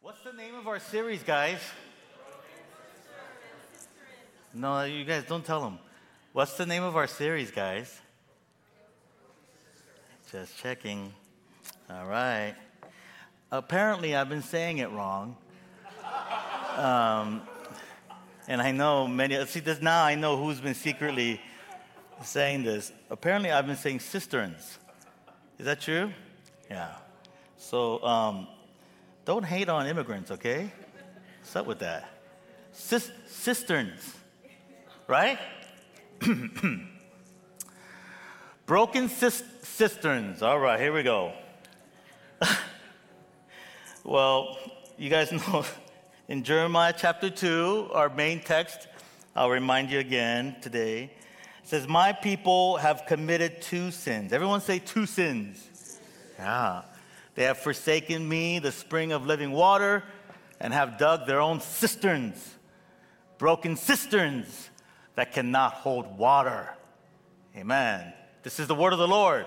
What's the name of our series, guys? No, you guys don't tell them. What's the name of our series, guys? Just checking. All right. Apparently, I've been saying it wrong. And I know see this now, I know who's been secretly saying this. Apparently, I've been saying cisterns. Is that true? Yeah. So, don't hate on immigrants, okay? What's up with that? Cisterns, right? Broken cisterns. All right, here we go. Well, you guys know in Jeremiah chapter 2, our main text, I'll remind you again today. It says, my people have committed two sins. Everyone say two sins. Yeah. They have forsaken me, the spring of living water, and have dug their own cisterns, broken cisterns that cannot hold water. Amen. This is the word of the Lord.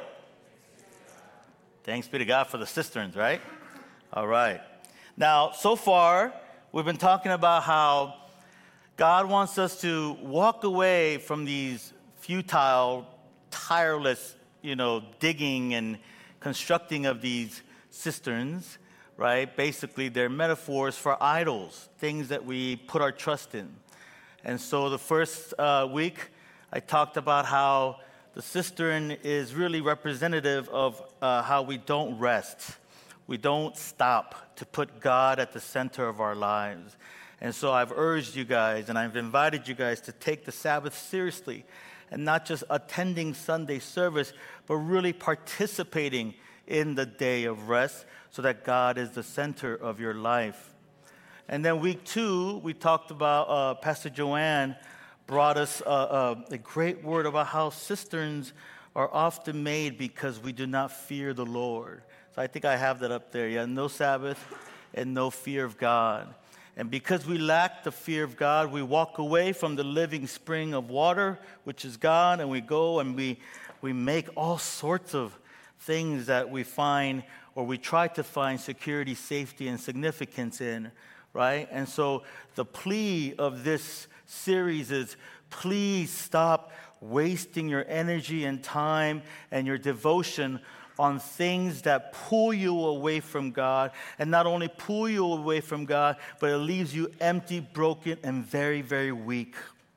Thanks be to God for the cisterns, right? All right. Now, so far, we've been talking about how God wants us to walk away from these futile, tireless, digging and constructing of these cisterns, right? Basically, they're metaphors for idols, things that we put our trust in. And so the first week, I talked about how the cistern is really representative of how we don't rest. We don't stop to put God at the center of our lives. And so I've urged you guys, and I've invited you guys to take the Sabbath seriously and not just attending Sunday service, but really participating in the day of rest so that God is the center of your life. And then week 2, we talked about, Pastor Joanne brought us a great word about how cisterns are often made because we do not fear the Lord. So I think I have that up there. Yeah, no Sabbath and no fear of God. And because we lack the fear of God, we walk away from the living spring of water, which is God, and we go and we make all sorts of things that we find or we try to find security, safety, and significance in, right? And so the plea of this series is, please stop wasting your energy and time and your devotion on things that pull you away from God, and not only pull you away from God, but it leaves you empty, broken, and very, very weak.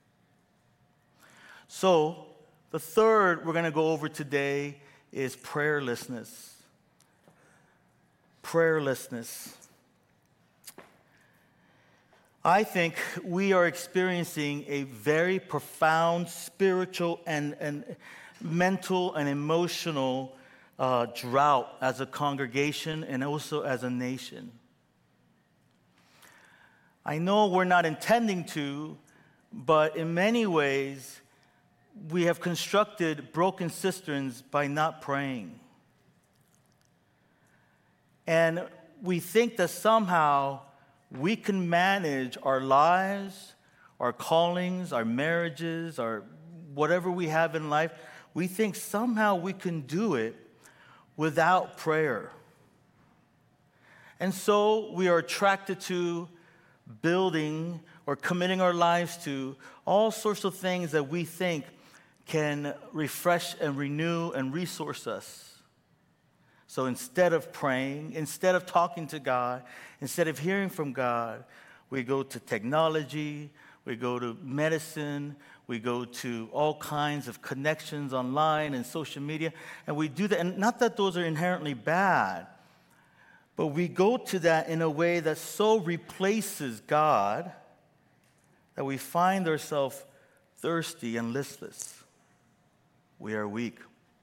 So the third we're going to go over today is prayerlessness. Prayerlessness. I think we are experiencing a very profound spiritual and mental and emotional drought as a congregation and also as a nation. I know we're not intending to, but in many ways, we have constructed broken cisterns by not praying. And we think that somehow we can manage our lives, our callings, our marriages, our whatever we have in life. We think somehow we can do it without prayer. And so we are attracted to building or committing our lives to all sorts of things that we think can refresh and renew and resource us. So instead of praying, instead of talking to God, instead of hearing from God, we go to technology, we go to medicine, we go to all kinds of connections online and social media, and we do that. And not that those are inherently bad, but we go to that in a way that so replaces God that we find ourselves thirsty and listless. We are weak.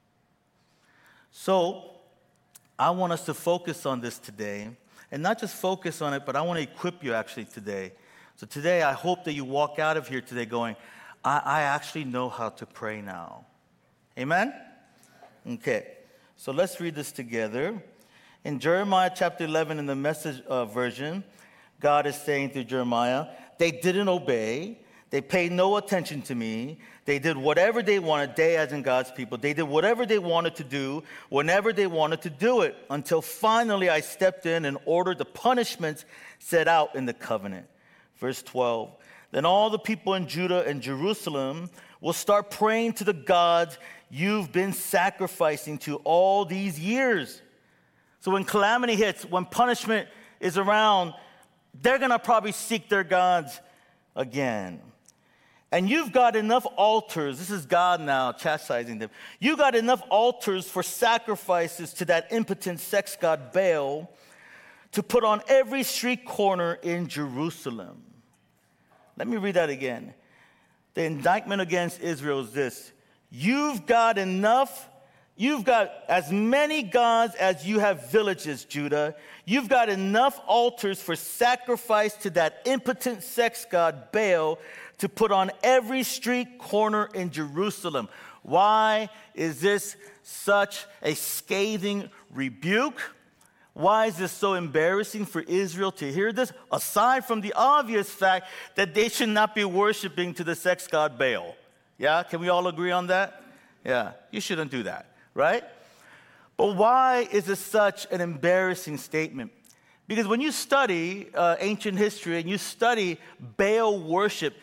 So I want us to focus on this today, and not just focus on it, but I want to equip you actually today. So today, I hope that you walk out of here today going, I actually know how to pray now. Amen? Okay, so let's read this together. In Jeremiah chapter 11, in the Message version, God is saying to Jeremiah, they didn't obey, They paid no attention to me. They did whatever they wanted, they as in God's people. They did whatever they wanted to do, whenever they wanted to do it, until finally I stepped in and ordered the punishments set out in the covenant. Verse 12, then all the people in Judah and Jerusalem will start praying to the gods you've been sacrificing to all these years. So when calamity hits, when punishment is around, they're going to probably seek their gods again. And you've got enough altars. This is God now chastising them. You got enough altars for sacrifices to that impotent sex god Baal to put on every street corner in Jerusalem. Let me read that again. The indictment against Israel is this. You've got as many gods as you have villages, Judah. You've got enough altars for sacrifice to that impotent sex god Baal to put on every street corner in Jerusalem. Why is this such a scathing rebuke? Why is this so embarrassing for Israel to hear this? Aside from the obvious fact that they should not be worshiping to the sex god Baal. Yeah, can we all agree on that? Yeah, you shouldn't do that, right? But why is this such an embarrassing statement? Because when you study ancient history and you study Baal worship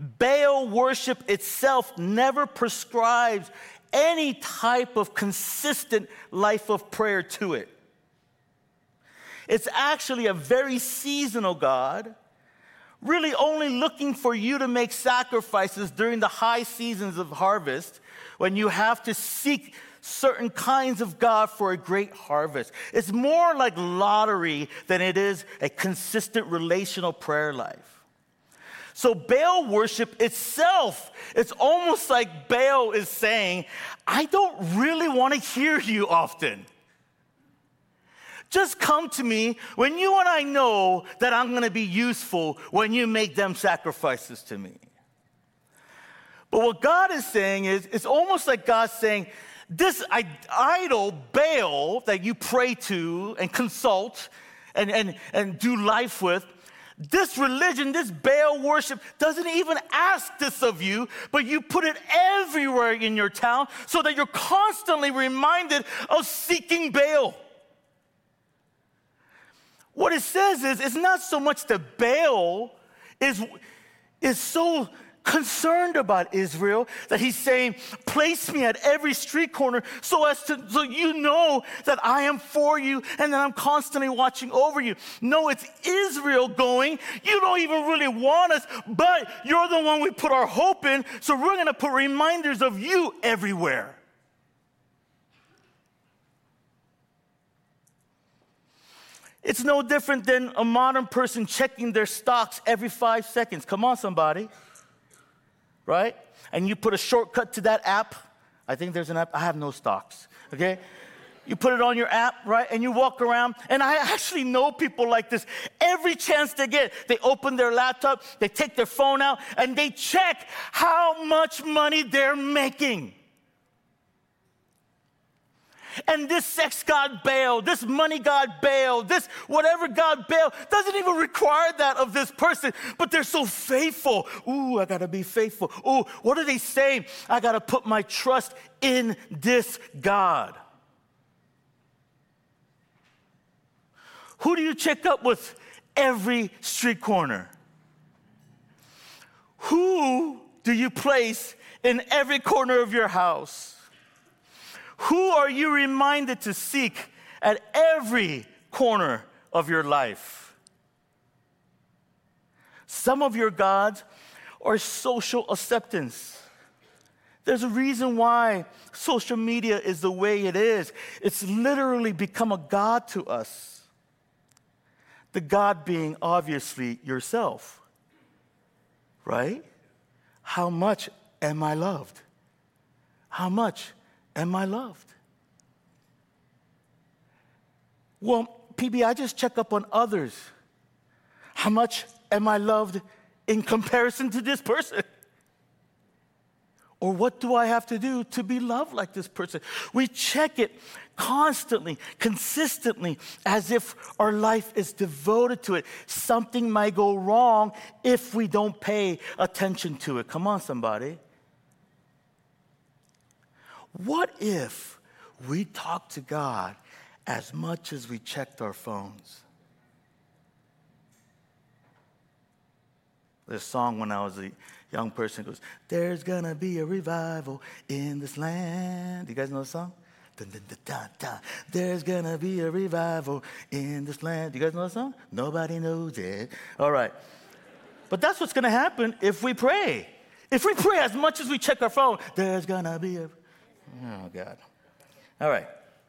itself never prescribes any type of consistent life of prayer to it. It's actually a very seasonal God, really only looking for you to make sacrifices during the high seasons of harvest when you have to seek certain kinds of God for a great harvest. It's more like lottery than it is a consistent relational prayer life. So Baal worship itself, it's almost like Baal is saying, I don't really want to hear you often. Just come to me when you and I know that I'm going to be useful when you make them sacrifices to me. But what God is saying is, it's almost like God saying, this idol Baal that you pray to and consult and do life with, this religion, this Baal worship doesn't even ask this of you, but you put it everywhere in your town so that you're constantly reminded of seeking Baal. What it says is, it's not so much that Baal is so concerned about Israel that he's saying, place me at every street corner so you know that I am for you and that I'm constantly watching over you. No, it's Israel going, you don't even really want us, but you're the one we put our hope in, so we're going to put reminders of you everywhere. It's no different than a modern person checking their stocks every 5 seconds. Come on, somebody. Right? And you put a shortcut to that app. I think there's an app. I have no stocks. Okay? You put it on your app, right? And you walk around. And I actually know people like this. Every chance they get, they open their laptop, they take their phone out, and they check how much money they're making. And this sex god Baal, this money god Baal, this whatever god Baal doesn't even require that of this person, but they're so faithful. Ooh, I gotta be faithful. Ooh, what are they saying? I gotta put my trust in this God. Who do you check up with every street corner? Who do you place in every corner of your house? Who are you reminded to seek at every corner of your life? Some of your gods are social acceptance. There's a reason why social media is the way it is. It's literally become a god to us. The God being obviously yourself, right? How much am I loved? How much am I loved? Well, PB, I just check up on others. How much am I loved in comparison to this person? Or what do I have to do to be loved like this person? We check it constantly, consistently, as if our life is devoted to it. Something might go wrong if we don't pay attention to it. Come on, somebody. What if we talk to God as much as we checked our phones? There's a song when I was a young person goes, there's gonna be a revival in this land. Do you guys know the song? Dun, dun, dun, dun, dun. There's gonna be a revival in this land. Do you guys know the song? Nobody knows it. All right. But that's what's gonna happen if we pray. If we pray as much as we check our phone, there's gonna be a... Oh, God. All right.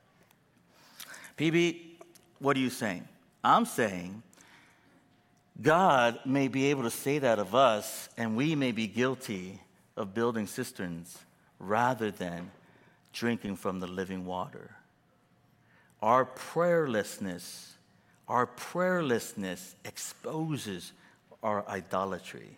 PB, what are you saying? I'm saying God may be able to say that of us, and we may be guilty of building cisterns rather than drinking from the living water. Our prayerlessness exposes our idolatry.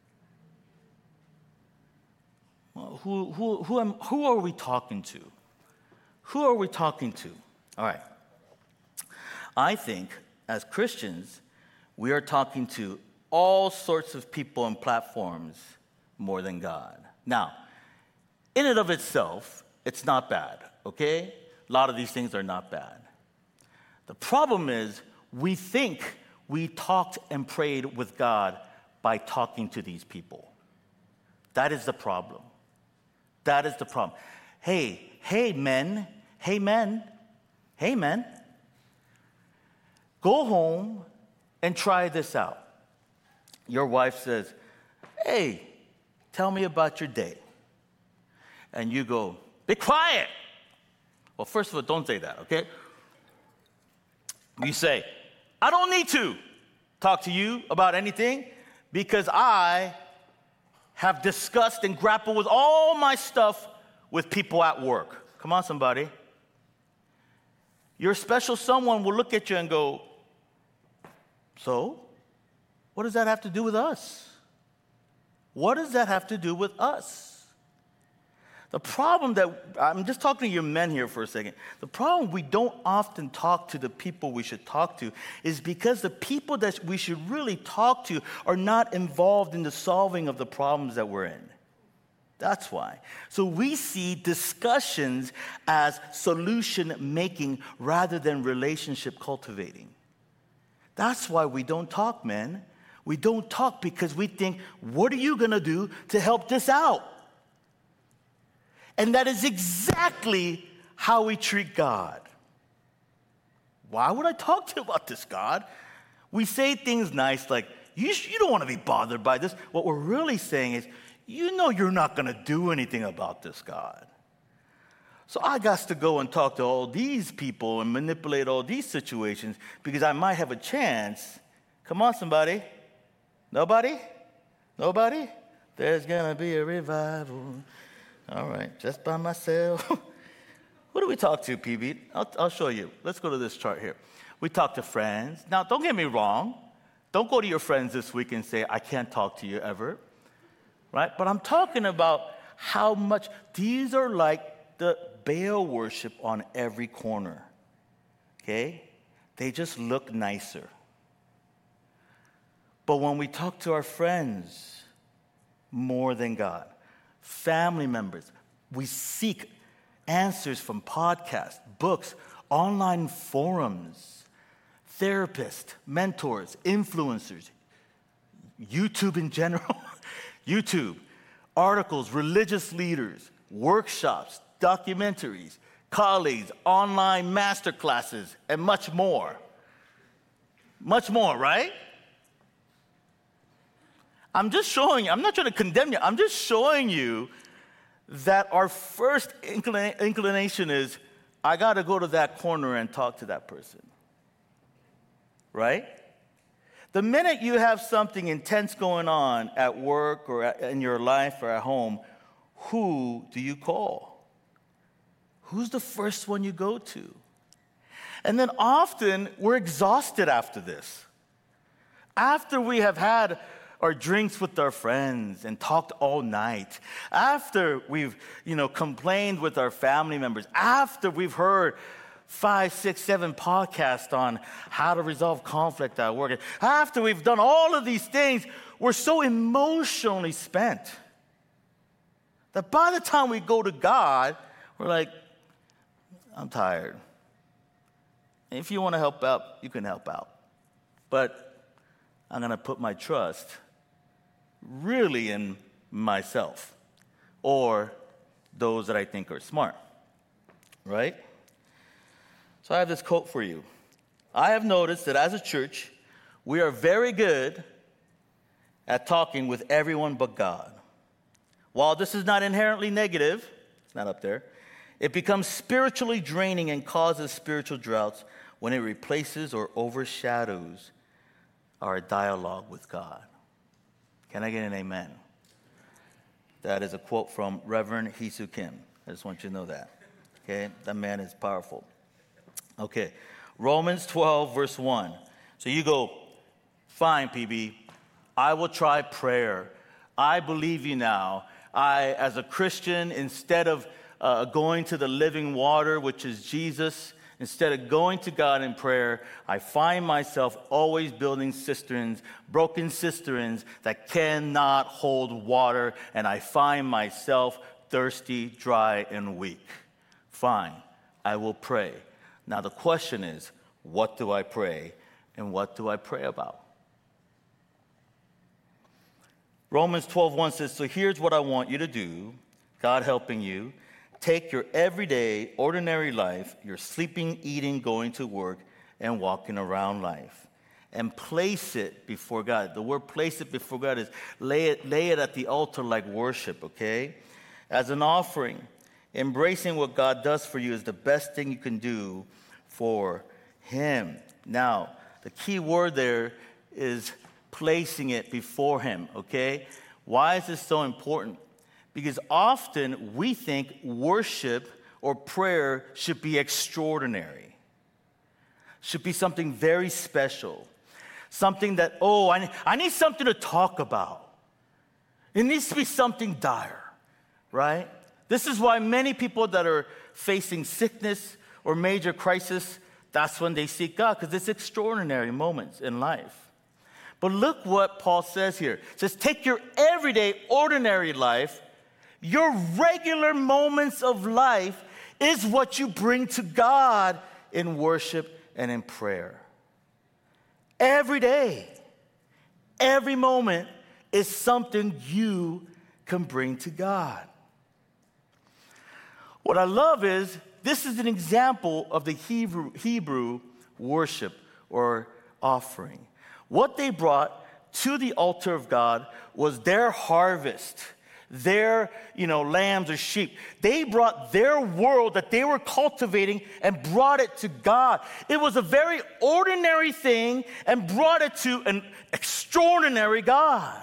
Well, who are we talking to? Who are we talking to? All right. I think as Christians, we are talking to all sorts of people and platforms more than God. Now, in and of itself, it's not bad, okay? A lot of these things are not bad. The problem is we think we talked and prayed with God by talking to these people. That is the problem. That is the problem. Hey, men. Go home and try this out. Your wife says, hey, tell me about your day. And you go, be quiet. Well, first of all, don't say that, okay? You say, I don't need to talk to you about anything because I have discussed and grappled with all my stuff with people at work. Come on, somebody. Your special someone will look at you and go, so, what does that have to do with us? What does that have to do with us? The problem that, I'm just talking to you men here for a second. The problem we don't often talk to the people we should talk to is because the people that we should really talk to are not involved in the solving of the problems that we're in. That's why. So we see discussions as solution making rather than relationship cultivating. That's why we don't talk, men. We don't talk because we think, what are you going to do to help this out? And that is exactly how we treat God. Why would I talk to you about this, God? We say things nice like, you don't want to be bothered by this. What we're really saying is, you know you're not going to do anything about this, God. So I got to go and talk to all these people and manipulate all these situations because I might have a chance. Come on, somebody. Nobody? Nobody? There's going to be a revival. All right, just by myself. Who do we talk to, PB? I'll show you. Let's go to this chart here. We talk to friends. Now, don't get me wrong. Don't go to your friends this week and say, I can't talk to you ever. Right? But I'm talking about how much these are like the Baal worship on every corner. Okay? They just look nicer. But when we talk to our friends more than God, family members, we seek answers from podcasts, books, online forums, therapists, mentors, influencers, YouTube in general, YouTube, articles, religious leaders, workshops, documentaries, colleagues, online masterclasses, and much more. Much more, right? I'm just showing you, I'm not trying to condemn you, I'm just showing you that our first inclination is, I got to go to that corner and talk to that person. Right? The minute you have something intense going on at work or in your life or at home, who do you call? Who's the first one you go to? And then often we're exhausted after this. After we have had our drinks with our friends and talked all night, after we've, complained with our family members, after we've heard 5, 6, 7 podcasts on how to resolve conflict at work, after we've done all of these things, we're so emotionally spent that by the time we go to God, we're like, I'm tired. And if you want to help out, you can help out. But I'm going to put my trust really in myself or those that I think are smart, right? So I have this quote for you. I have noticed that as a church, we are very good at talking with everyone but God. While this is not inherently negative, it's not up there, it becomes spiritually draining and causes spiritual droughts when it replaces or overshadows our dialogue with God. Can I get an amen? That is a quote from Reverend Hisu Kim. I just want you to know that. Okay? That man is powerful. Okay. Romans 12, verse 1. So you go, fine, PB. I will try prayer. I believe you now. I, as a Christian, instead of going to the living water, which is Jesus, instead of going to God in prayer, I find myself always building cisterns, broken cisterns that cannot hold water, and I find myself thirsty, dry, and weak. Fine, I will pray. Now the question is, what do I pray, and what do I pray about? Romans 12:1 says, so here's what I want you to do, God helping you. Take your everyday, ordinary life, your sleeping, eating, going to work, and walking around life, and place it before God. The word place it before God is lay it at the altar like worship, okay? As an offering. Embracing what God does for you is the best thing you can do for Him. Now, the key word there is placing it before Him, okay? Why is this so important? Because often we think worship or prayer should be extraordinary, should be something very special, something that, I need something to talk about. It needs to be something dire, right? This is why many people that are facing sickness or major crisis, that's when they seek God, because it's extraordinary moments in life. But look what Paul says here. It says, take your everyday, ordinary life. Your regular moments of life is what you bring to God in worship and in prayer. Every day, every moment is something you can bring to God. What I love is, this is an example of the Hebrew worship or offering. What they brought to the altar of God was their harvest, their, lambs or sheep. They brought their world that they were cultivating and brought it to God. It was a very ordinary thing and brought it to an extraordinary God.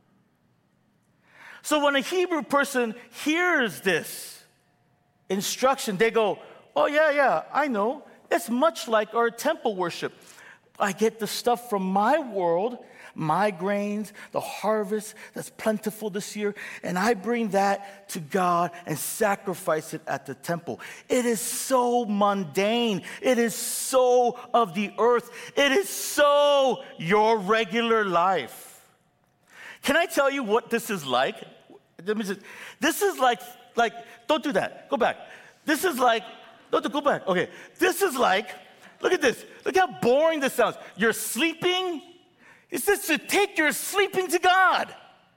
So when a Hebrew person hears this instruction, they go, oh, yeah, I know. It's much like our temple worship. I get the stuff from my world, my grains, the harvest that's plentiful this year, and I bring that to God and sacrifice it at the temple. It is so mundane. It is so of the earth. It is so your regular life. Can I tell you what this is like? This is like, don't do that. Go back. This is like, don't go back. Okay. This is like, look at this. Look how boring this sounds. You're sleeping. It says to take your sleeping to God.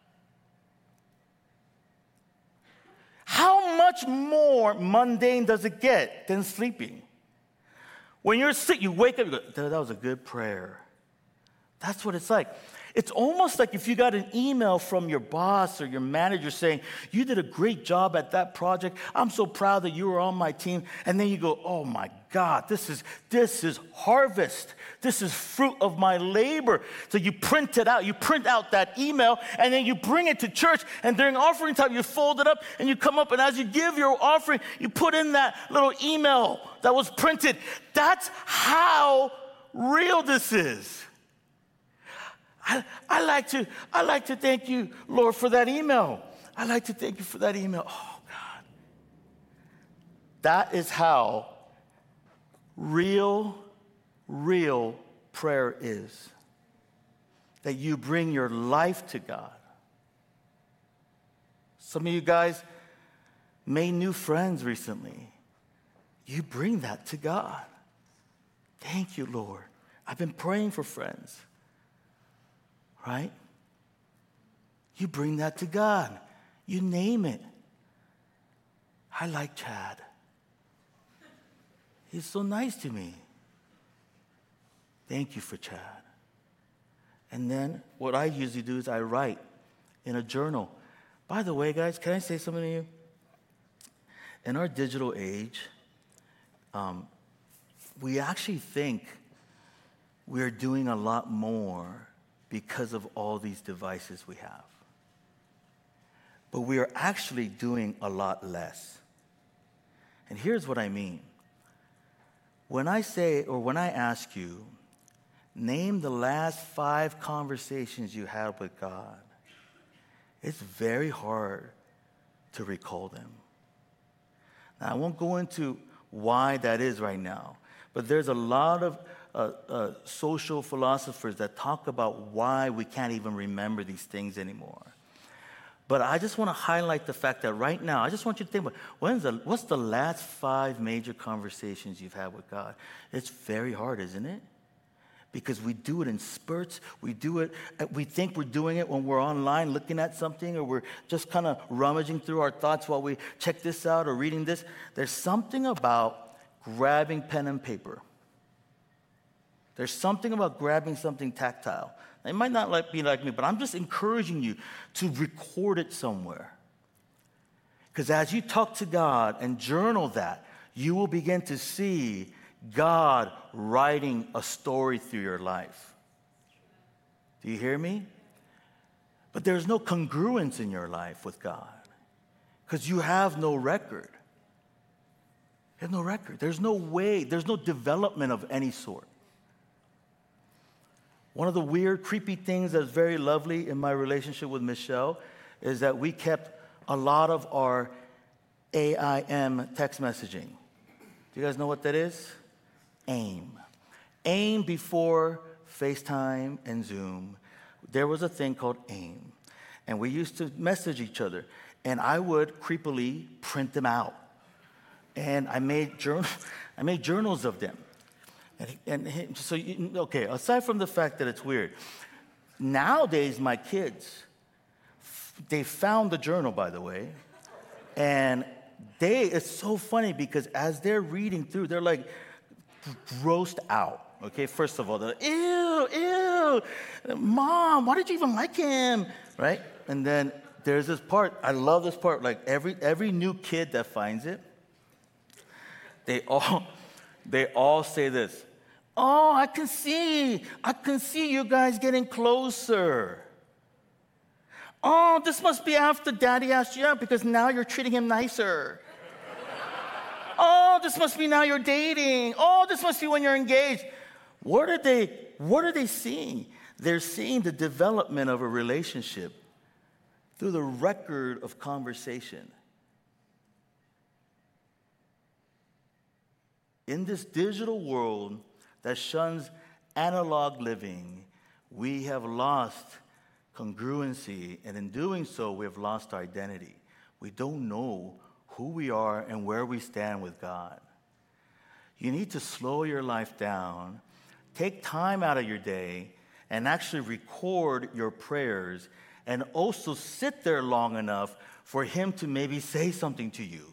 How much more mundane does it get than sleeping? When you're sick, you wake up, you go, that was a good prayer. That's what it's like. It's almost like if you got an email from your boss or your manager saying, you did a great job at that project. I'm so proud that you were on my team. And then you go, oh my God, this is harvest. This is fruit of my labor. So you print it out. You print out that email and then you bring it to church. And during offering time, you fold it up and you come up. And as you give your offering, you put in that little email that was printed. That's how real this is. I like to thank you, Lord, for that email. I'd like to thank you for that email. Oh, God. That is how real prayer is. That you bring your life to God. Some of you guys made new friends recently. You bring that to God. Thank you, Lord. I've been praying for friends. Right? You bring that to God. You name it. I like Chad. He's so nice to me. Thank you for Chad. And then what I usually do is I write in a journal. By the way, guys, can I say something to you? In our digital age, we actually think we're doing a lot more because of all these devices we have. But we are actually doing a lot less. And here's what I mean. When I ask you, name the last 5 conversations you had with God, it's very hard to recall them. Now, I won't go into why that is right now, but there's a lot of social philosophers that talk about why we can't even remember these things anymore. But I just want to highlight the fact that right now, I just want you to think about what's the last 5 major conversations you've had with God? It's very hard, isn't it? Because we do it in spurts. We think we're doing it when we're online looking at something, or we're just kind of rummaging through our thoughts while we check this out or reading this. There's something about grabbing pen and paper. There's something about grabbing something tactile. It might not be like me, but I'm just encouraging you to record it somewhere. Because as you talk to God and journal that, you will begin to see God writing a story through your life. Do you hear me? But there's no congruence in your life with God because you have no record. You have no record. There's no way, there's no development of any sort. One of the weird, creepy things that's very lovely in my relationship with Michelle is that we kept a lot of our AIM text messaging. Do you guys know what that is? AIM. AIM before FaceTime and Zoom, there was a thing called AIM. And we used to message each other. And I would creepily print them out. And I made journals of them. Okay, aside from the fact that it's weird, nowadays my kids, they found the journal, by the way, and it's so funny because as they're reading through, they're like grossed out. Okay, first of all, they're like, ew, Mom, why did you even like him, right? And then there's this part, I love this part, like every new kid that finds it, they all say this. Oh, I can see you guys getting closer. Oh, this must be after Daddy asked you out because now you're treating him nicer. Oh, this must be now you're dating. Oh, this must be when you're engaged. What are they seeing? They're seeing the development of a relationship through the record of conversation. In this digital world that shuns analog living, we have lost congruency, and in doing so, we have lost our identity. We don't know who we are and where we stand with God. You need to slow your life down, take time out of your day, and actually record your prayers, and also sit there long enough for Him to maybe say something to you.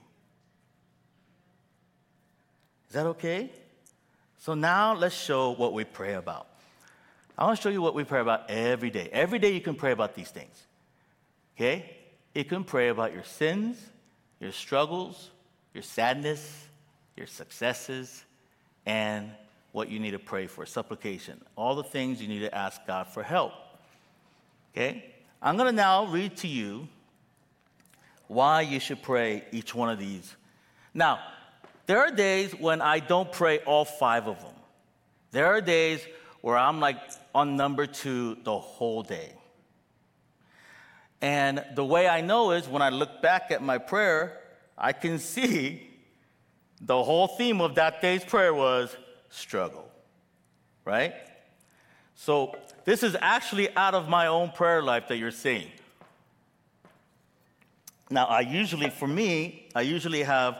Is that okay? So now let's show what we pray about. I want to show you what we pray about every day. Every day you can pray about these things. Okay? You can pray about your sins, your struggles, your sadness, your successes, and what you need to pray for, supplication. All the things you need to ask God for help. Okay? I'm going to now read to you why you should pray each one of these. Now, there are days when I don't pray all 5 of them. There are days where I'm like on number 2 the whole day. And the way I know is when I look back at my prayer, I can see the whole theme of that day's prayer was struggle, right? So this is actually out of my own prayer life that you're seeing. Now, I usually have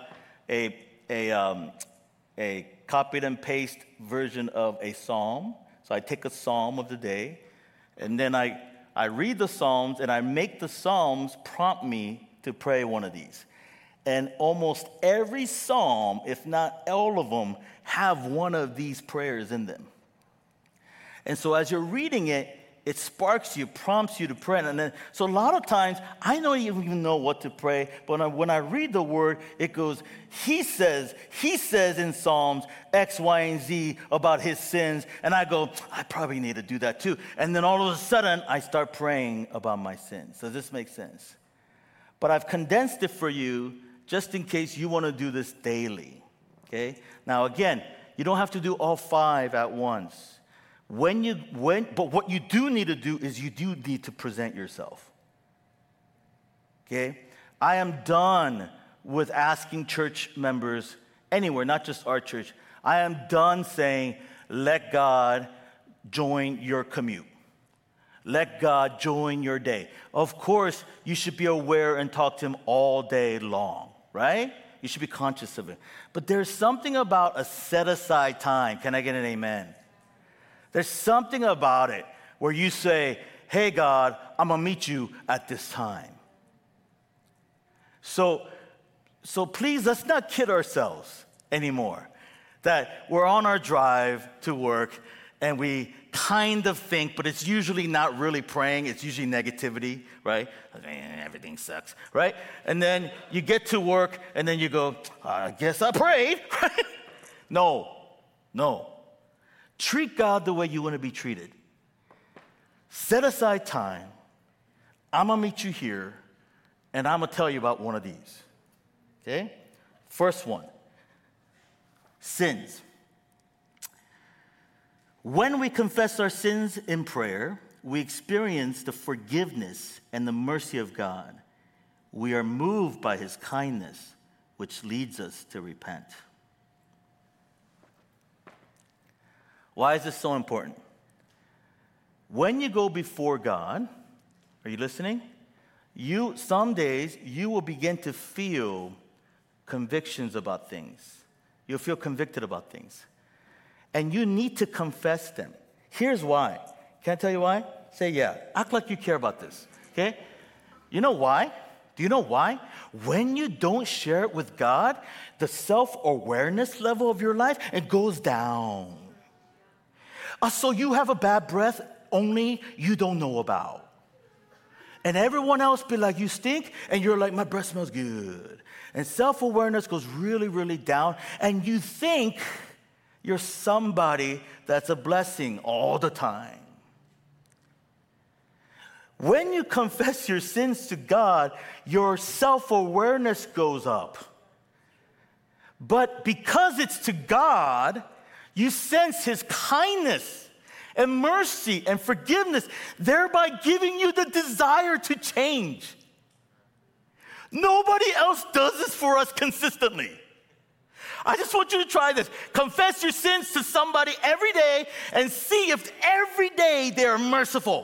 a copied and paste version of a psalm. So I take a psalm of the day, and then I read the psalms, and I make the psalms prompt me to pray one of these. And almost every psalm, if not all of them, have one of these prayers in them. And so as you're reading it, it sparks you, prompts you to pray. And then, so a lot of times, I don't even know what to pray, but when I read the word, it goes, he says in Psalms X, Y, and Z about his sins. And I go, I probably need to do that too. And then all of a sudden, I start praying about my sins. Does this make sense? But I've condensed it for you just in case you want to do this daily, okay? Now, again, you don't have to do all 5 at once. But what you do need to do is you do need to present yourself. Okay? I am done with asking church members anywhere, not just our church. I am done saying, let God join your commute. Let God join your day. Of course, you should be aware and talk to him all day long, right? You should be conscious of it. But there's something about a set-aside time. Can I get an amen? There's something about it where you say, hey, God, I'm going to meet you at this time. So please, let's not kid ourselves anymore that we're on our drive to work and we kind of think, but it's usually not really praying. It's usually negativity, right? Everything sucks, right? And then you get to work and then you go, I guess I prayed, right? No. Treat God the way you want to be treated. Set aside time. I'm going to meet you here, and I'm going to tell you about one of these. Okay? First one, sins. When we confess our sins in prayer, we experience the forgiveness and the mercy of God. We are moved by his kindness, which leads us to repent. Why is this so important? When you go before God, are you listening? Some days you will begin to feel convictions about things. You'll feel convicted about things. And you need to confess them. Here's why. Can I tell you why? Say yeah. Act like you care about this. Okay? You know why? Do you know why? When you don't share it with God, the self-awareness level of your life, it goes down. So you have a bad breath only you don't know about. And everyone else be like, you stink, and you're like, my breath smells good. And self-awareness goes really, really down, and you think you're somebody that's a blessing all the time. When you confess your sins to God, your self-awareness goes up. But because it's to God, you sense his kindness and mercy and forgiveness, thereby giving you the desire to change. Nobody else does this for us consistently. I just want you to try this. Confess your sins to somebody every day and see if every day they are merciful.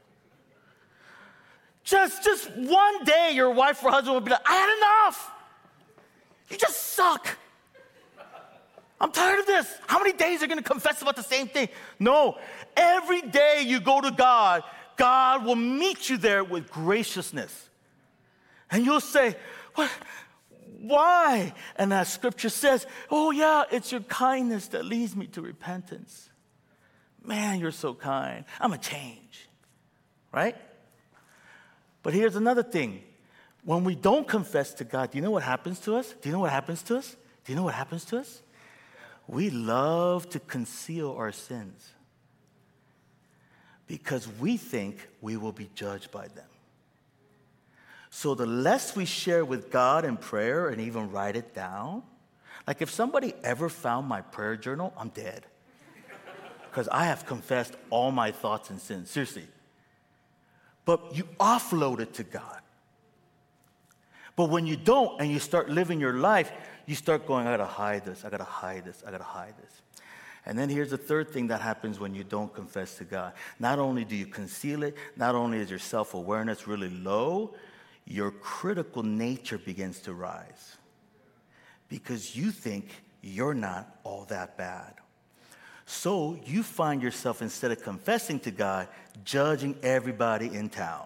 Just one day your wife or husband will be like, I had enough. You just suck. I'm tired of this. How many days are you going to confess about the same thing? No. Every day you go to God, God will meet you there with graciousness. And you'll say, what? Why? And as scripture says, oh yeah, it's your kindness that leads me to repentance. Man, you're so kind. I'm going to change. Right? But here's another thing. When we don't confess to God, do you know what happens to us? Do you know what happens to us? Do you know what happens to us? We love to conceal our sins because we think we will be judged by them. So the less we share with God in prayer and even write it down, like if somebody ever found my prayer journal, I'm dead. because I have confessed all my thoughts and sins. Seriously. But you offload it to God. But when you don't and you start living your life, you start going, I got to hide this, I got to hide this, I got to hide this. And then here's the third thing that happens when you don't confess to God. Not only do you conceal it, not only is your self-awareness really low, your critical nature begins to rise. Because you think you're not all that bad. So you find yourself, instead of confessing to God, judging everybody in town.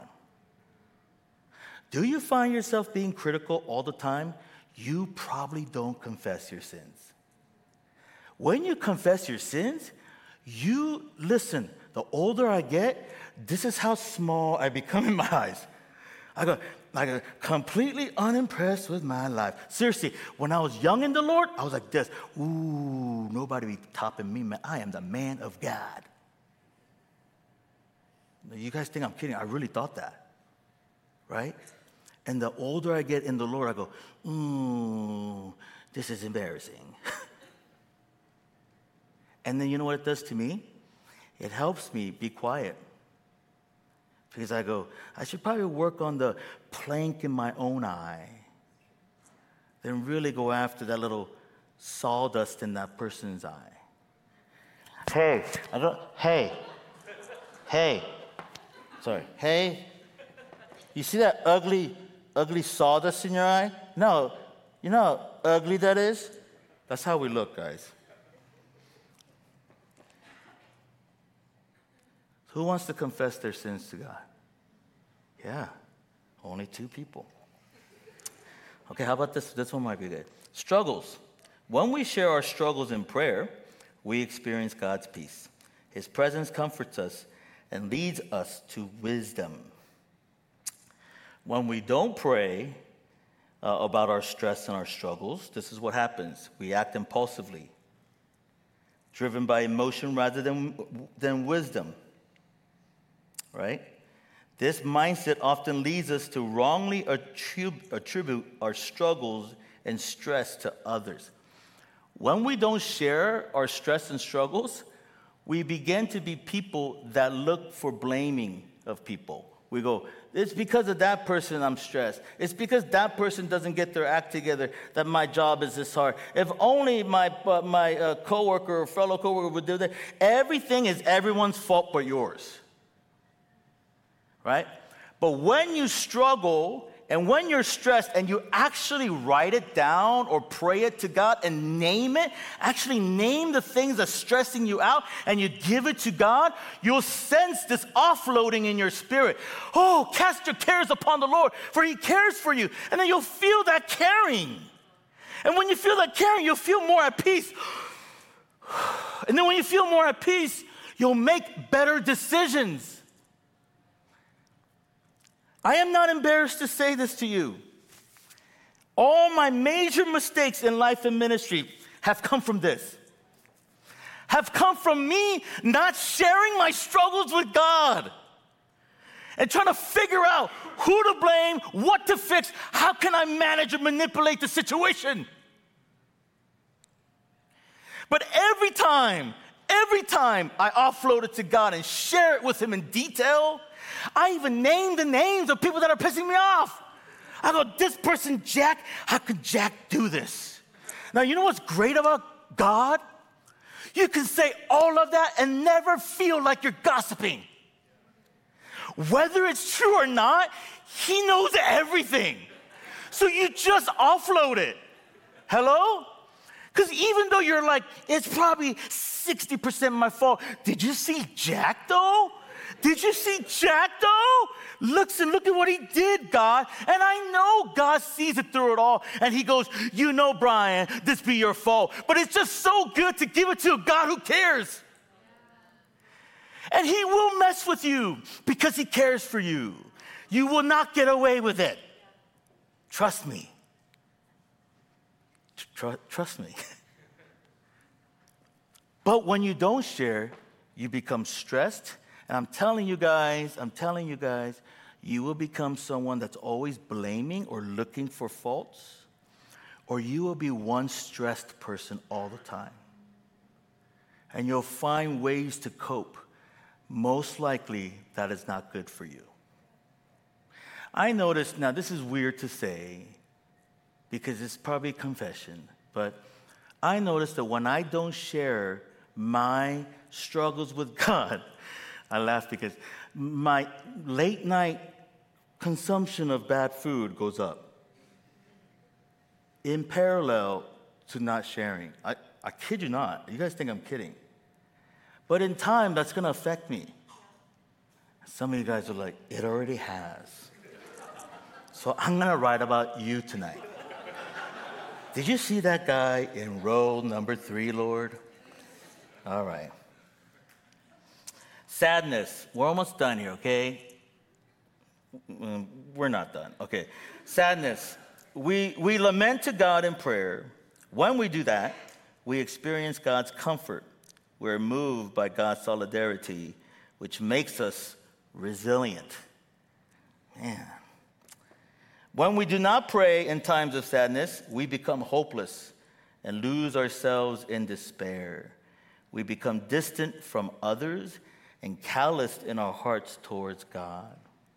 Do you find yourself being critical all the time? You probably don't confess your sins. When you confess your sins, listen, the older I get, this is how small I become in my eyes. I go completely unimpressed with my life. Seriously, when I was young in the Lord, I was like this. Ooh, nobody be topping me, man. I am the man of God. You guys think I'm kidding? I really thought that, right? And the older I get in the Lord, I go, ooh, this is embarrassing. And then you know what it does to me? It helps me be quiet. Because I go, I should probably work on the plank in my own eye. Then really go after that little sawdust in that person's eye. Hey, you see that ugly sawdust in your eye? No, you know how ugly that is? That's how we look, guys. Who wants to confess their sins to God? Yeah, only 2 people. Okay, how about this? This one might be good. Struggles. When we share our struggles in prayer, we experience God's peace. His presence comforts us and leads us to wisdom. When we don't pray about our stress and our struggles, this is what happens. We act impulsively, driven by emotion rather than wisdom. Right? This mindset often leads us to wrongly attribute our struggles and stress to others. When we don't share our stress and struggles, we begin to be people that look for blaming of people. We go, it's because of that person I'm stressed. It's because that person doesn't get their act together that my job is this hard. If only my coworker or fellow coworker would do that. Everything is everyone's fault but yours. Right? But when you struggle and when you're stressed and you actually write it down or pray it to God and name it, actually name the things that's stressing you out and you give it to God, you'll sense this offloading in your spirit. Oh, cast your cares upon the Lord, for He cares for you. And then you'll feel that caring. And when you feel that caring, you'll feel more at peace. And then when you feel more at peace, you'll make better decisions. I am not embarrassed to say this to you. All my major mistakes in life and ministry have come from this. Have come from me not sharing my struggles with God. And trying to figure out who to blame, what to fix, how can I manage and manipulate the situation. But every time I offload it to God and share it with Him in detail, I even name the names of people that are pissing me off. I go, this person, Jack, how could Jack do this? Now, you know what's great about God? You can say all of that and never feel like you're gossiping. Whether it's true or not, He knows everything. So you just offload it. Hello? Because even though you're like, it's probably 60% my fault. Did you see Jack, though? Did you see Jack, though? Look at what he did, God. And I know God sees it through it all. And He goes, you know, Brian, this be your fault. But it's just so good to give it to a God who cares. And He will mess with you because He cares for you. You will not get away with it. Trust me. Trust me. But when you don't share, you become stressed. And I'm telling you guys, you will become someone that's always blaming or looking for faults, or you will be one stressed person all the time. and you'll find ways to cope. Most likely, that is not good for you. I noticed, now this is weird to say, because it's probably confession, but I noticed that when I don't share my struggles with God, I laugh because my late night consumption of bad food goes up in parallel to not sharing. I kid you not. You guys think I'm kidding. But in time, that's going to affect me. Some of you guys are like, it already has. So I'm going to write about you tonight. Did you see that guy in row number 3, Lord? All right. Sadness. We're almost done here, okay? We're not done. Okay. Sadness. We lament to God in prayer. When we do that, we experience God's comfort. We're moved by God's solidarity, which makes us resilient. Man. When we do not pray in times of sadness, we become hopeless and lose ourselves in despair. We become distant from others and calloused in our hearts towards God.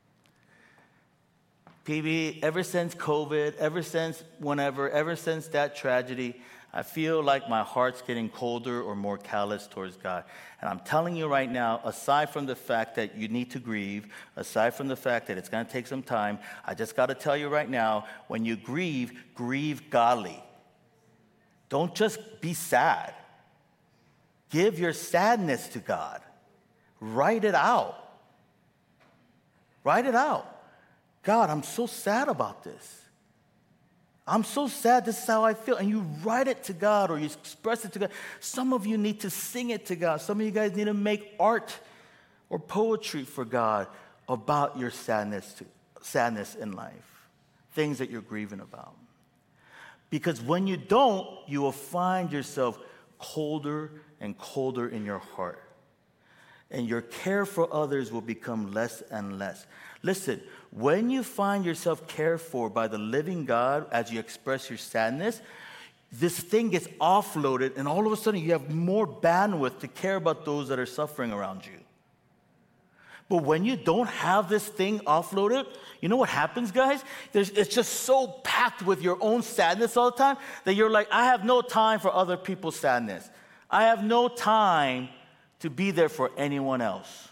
PB, ever since COVID, ever since whenever, ever since that tragedy, I feel like my heart's getting colder or more callous towards God. And I'm telling you right now, aside from the fact that you need to grieve, aside from the fact that it's going to take some time, I just got to tell you right now, when you grieve, grieve godly. Don't just be sad. Give your sadness to God. Write it out. Write it out. God, I'm so sad about this. I'm so sad, this is how I feel. And you write it to God or you express it to God. Some of you need to sing it to God. Some of you guys need to make art or poetry for God about your sadness in life, things that you're grieving about. Because when you don't, you will find yourself colder and colder in your heart. And your care for others will become less and less. Listen, when you find yourself cared for by the living God as you express your sadness, this thing gets offloaded, and all of a sudden you have more bandwidth to care about those that are suffering around you. But when you don't have this thing offloaded, you know what happens, guys? It's just so packed with your own sadness all the time that you're like, I have no time for other people's sadness. I have no time to be there for anyone else.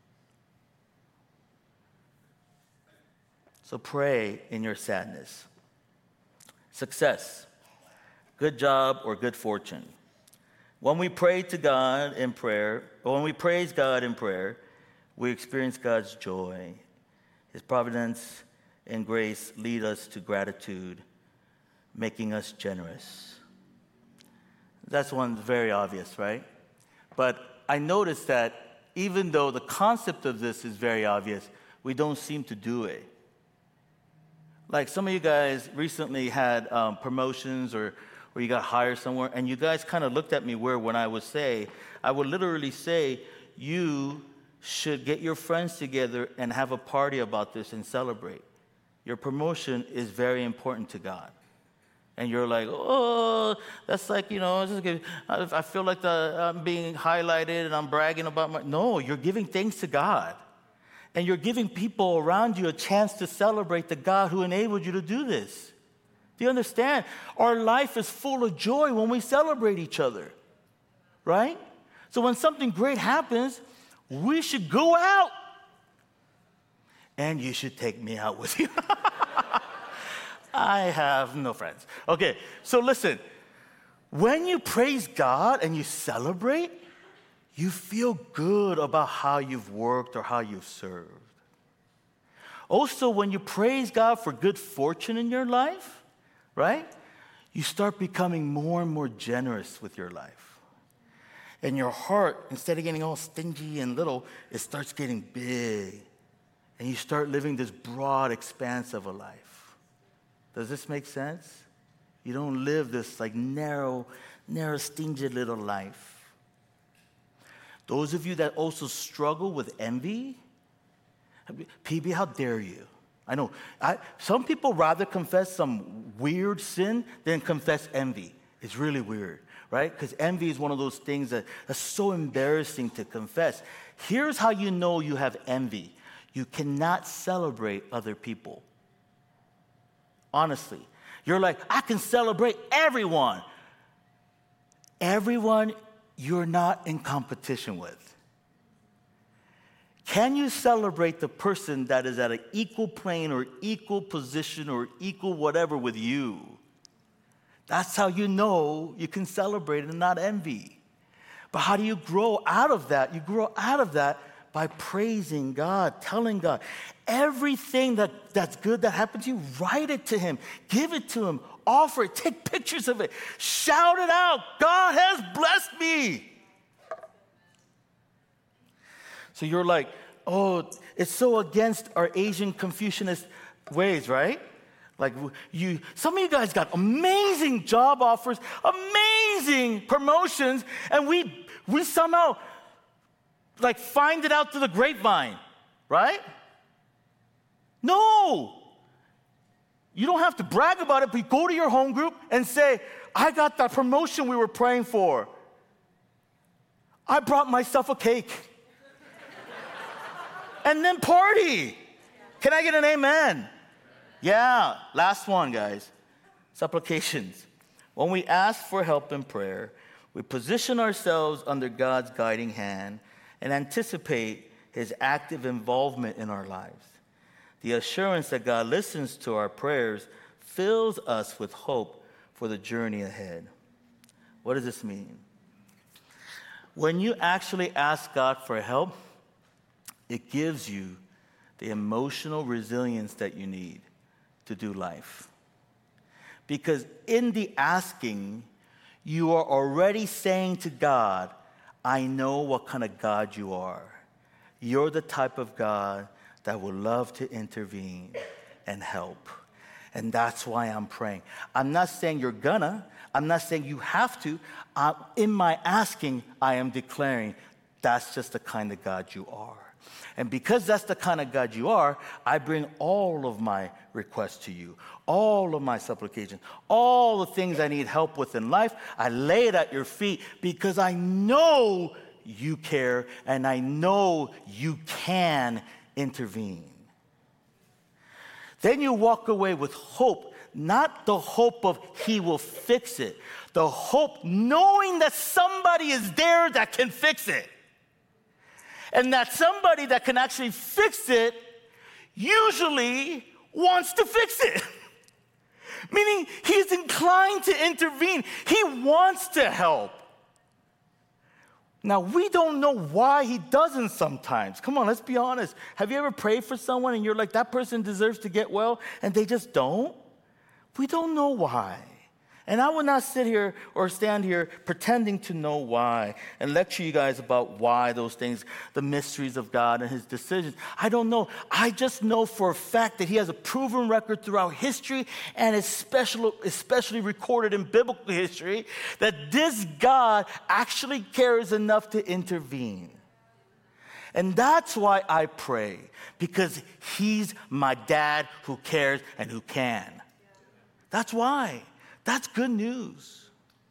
So pray in your sadness. Success, good job, or good fortune. When we pray to God in prayer, or when we praise God in prayer, we experience God's joy. His providence and grace lead us to gratitude, making us generous. That's one very obvious, right? But I noticed that even though the concept of this is very obvious, we don't seem to do it. Like some of you guys recently had promotions or you got hired somewhere, and you guys kind of looked at me weird when I would literally say, you should get your friends together and have a party about this and celebrate. Your promotion is very important to God. And you're like, oh, that's like, I feel like I'm being highlighted and I'm bragging about my... No, you're giving thanks to God. And you're giving people around you a chance to celebrate the God who enabled you to do this. Do you understand? Our life is full of joy when we celebrate each other, right? So when something great happens, we should go out. And you should take me out with you. I have no friends. Okay, so listen. When you praise God and you celebrate, you feel good about how you've worked or how you've served. Also, when you praise God for good fortune in your life, right? You start becoming more and more generous with your life. And your heart, instead of getting all stingy and little, it starts getting big. And you start living this broad expanse of a life. Does this make sense? You don't live this like narrow, stingy little life. Those of you that also struggle with envy, PB, how dare you? I know. Some people rather confess some weird sin than confess envy. It's really weird. right? Because envy is one of those things that's so embarrassing to confess. Here's how you know you have envy. You cannot celebrate other people. Honestly. You're like, I can celebrate everyone. Everyone you're not in competition with. Can you celebrate the person that is at an equal plane or equal position or equal whatever with you? That's how you know you can celebrate and not envy. But how do you grow out of that? You grow out of that by praising God, telling God. Everything that's good that happened to you, write it to Him. Give it to Him. Offer it. Take pictures of it. Shout it out. God has blessed me. So you're like, oh, it's so against our Asian Confucianist ways, right? Like some of you guys got amazing job offers, amazing promotions, and we somehow like find it out through the grapevine, right? No. You don't have to brag about it, but go to your home group and say, I got that promotion we were praying for. I brought myself a cake. And then party. Can I get an amen? Yeah. Last one, guys. Supplications. When we ask for help in prayer, we position ourselves under God's guiding hand and anticipate His active involvement in our lives. The assurance that God listens to our prayers fills us with hope for the journey ahead. What does this mean? When you actually ask God for help, it gives you the emotional resilience that you need to do life. Because in the asking, you are already saying to God, I know what kind of God you are. You're the type of God that will love to intervene and help. And that's why I'm praying. I'm not saying you're gonna. I'm not saying you have to. In my asking, I am declaring that's just the kind of God you are. And because that's the kind of God you are, I bring all of my requests to you, all of my supplications, all the things I need help with in life. I lay it at your feet because I know you care and I know you can intervene. Then you walk away with hope, not the hope of He will fix it, the hope knowing that somebody is there that can fix it. And that somebody that can actually fix it usually wants to fix it. Meaning He's inclined to intervene. He wants to help. Now, we don't know why He doesn't sometimes. Come on, let's be honest. Have you ever prayed for someone and you're like, that person deserves to get well, and they just don't? We don't know why. And I will not sit here or stand here pretending to know why and lecture you guys about why those things, the mysteries of God and His decisions. I don't know. I just know for a fact that He has a proven record throughout history and especially recorded in biblical history that this God actually cares enough to intervene. And that's why I pray, because He's my dad who cares and who can. That's why. That's good news.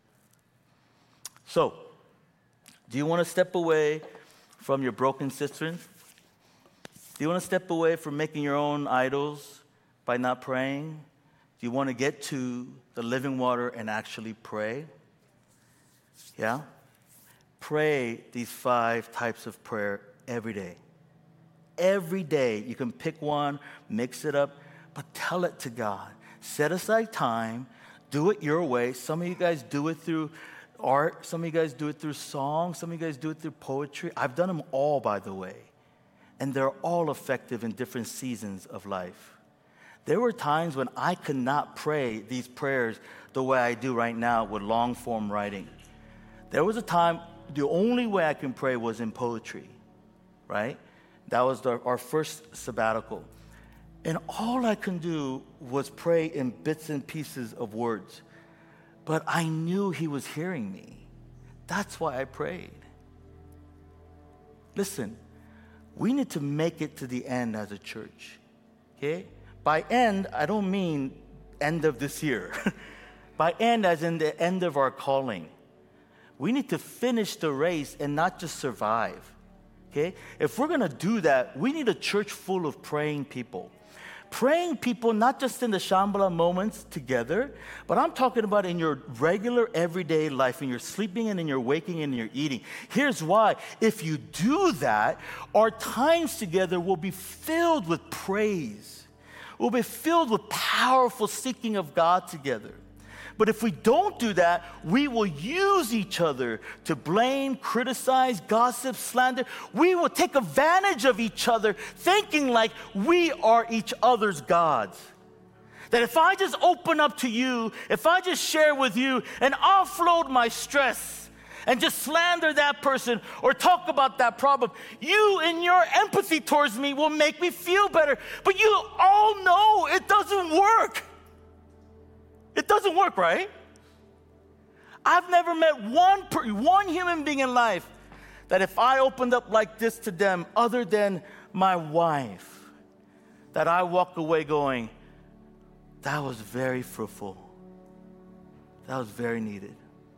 So, do you want to step away from your broken cisterns? Do you want to step away from making your own idols by not praying? Do you want to get to the living water and actually pray? Yeah? Pray these 5 types of prayer every day. Every day. You can pick one, mix it up, but tell it to God. Set aside time. Do it your way. Some of you guys do it through art. Some of you guys do it through song. Some of you guys do it through poetry. I've done them all, by the way. And they're all effective in different seasons of life. There were times when I could not pray these prayers the way I do right now with long-form writing. There was a time the only way I can pray was in poetry, right? That was our first sabbatical. And all I can do was pray in bits and pieces of words. But I knew He was hearing me. That's why I prayed. Listen, we need to make it to the end as a church. Okay? By end, I don't mean end of this year. By end as in the end of our calling. We need to finish the race and not just survive. Okay? If we're going to do that, we need a church full of praying people. Praying people, not just in the Shambhala moments together, but I'm talking about in your regular everyday life, in your sleeping and in your waking and in your eating. Here's why. If you do that, our times together will be filled with praise. We'll be filled with powerful seeking of God together. But if we don't do that, we will use each other to blame, criticize, gossip, slander. We will take advantage of each other, thinking like we are each other's gods. That if I just open up to you, if I just share with you and offload my stress and just slander that person or talk about that problem, you in your empathy towards me will make me feel better. But you all know it doesn't work. It doesn't work, right? I've never met one human being in life that if I opened up like this to them, other than my wife, that I walk away going, that was very fruitful. That was very needed.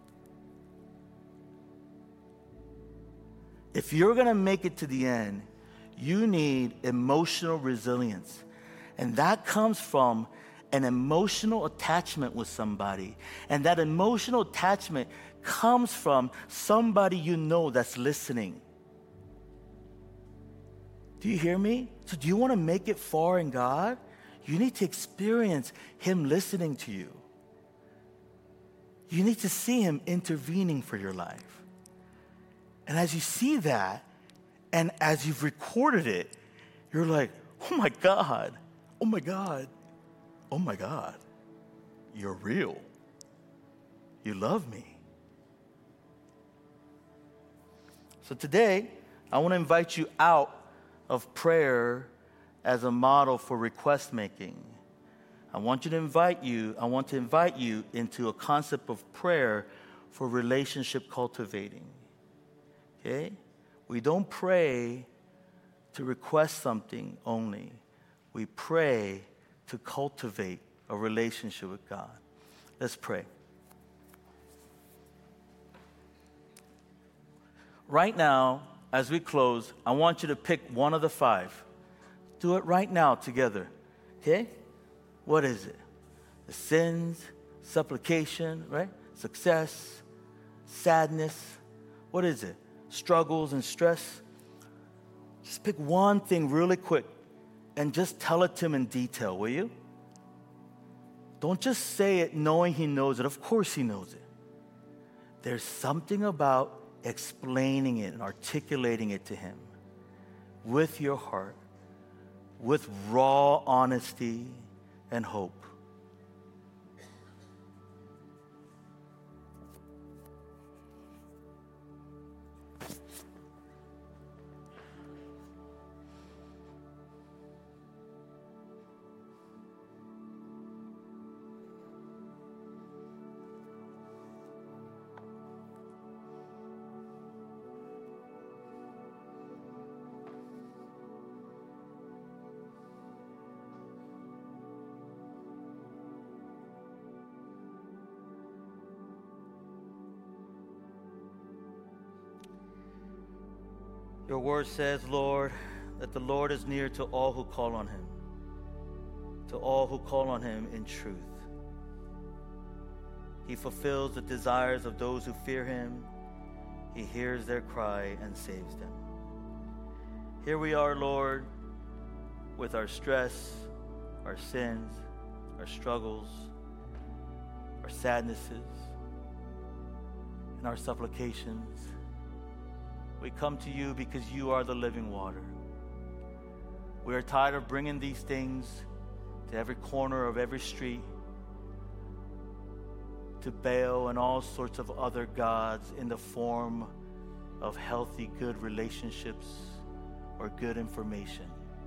If you're going to make it to the end, you need emotional resilience. And that comes from an emotional attachment with somebody. And that emotional attachment comes from somebody you know that's listening. Do you hear me? So do you want to make it far in God? You need to experience Him listening to you. You need to see Him intervening for your life. And as you see that, and as you've recorded it, you're like, oh my God, oh my God. Oh my God, you're real. You love me. So today, I want to invite you out of prayer as a model for request making. I want to invite you into a concept of prayer for relationship cultivating. Okay? We don't pray to request something only. We pray to cultivate a relationship with God. Let's pray. Right now, as we close, I want you to pick one of the 5. Do it right now together. Okay? What is it? The sins, supplication, right? Success, sadness. What is it? Struggles and stress. Just pick one thing really quick. And just tell it to Him in detail, will you? Don't just say it knowing He knows it. Of course He knows it. There's something about explaining it and articulating it to Him with your heart, with raw honesty and hope. Your word says, Lord, that the Lord is near to all who call on Him, to all who call on Him in truth. He fulfills the desires of those who fear Him. He hears their cry and saves them. Here we are, Lord, with our stress, our sins, our struggles, our sadnesses, and our supplications. We come to you because you are the living water. We are tired of bringing these things to every corner of every street, to Baal and all sorts of other gods in the form of healthy, good relationships or good information.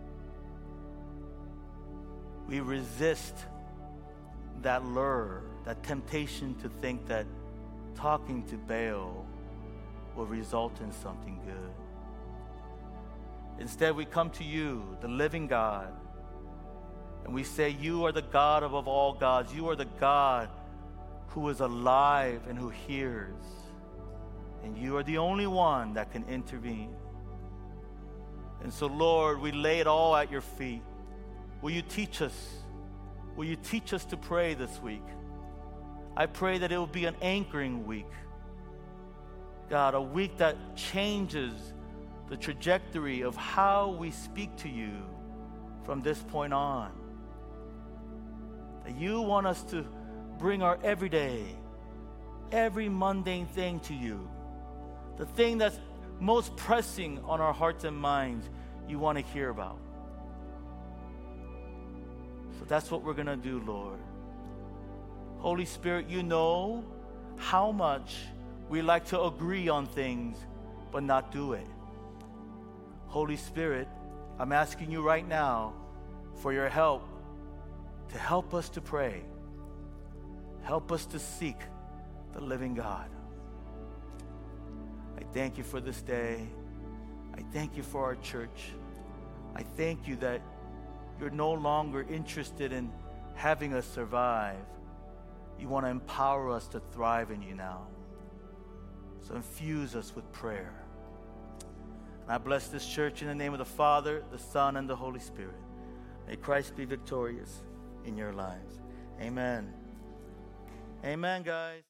We resist that lure, that temptation to think that talking to Baal will result in something good. Instead, we come to you, the living God, and we say, you are the God above all gods. You are the God who is alive and who hears. And you are the only one that can intervene. And so, Lord, we lay it all at your feet. Will you teach us? Will you teach us to pray this week? I pray that it will be an anchoring week. God, a week that changes the trajectory of how we speak to you from this point on. That you want us to bring our everyday, every mundane thing to you. The thing that's most pressing on our hearts and minds, you want to hear about. So that's what we're going to do, Lord. Holy Spirit, you know how much we like to agree on things but not do it. Holy Spirit, I'm asking you right now for your help to help us to pray. Help us to seek the living God. I thank you for this day. I thank you for our church. I thank you that you're no longer interested in having us survive. You want to empower us to thrive in you now. So infuse us with prayer. And I bless this church in the name of the Father, the Son, and the Holy Spirit. May Christ be victorious in your lives. Amen. Amen, guys.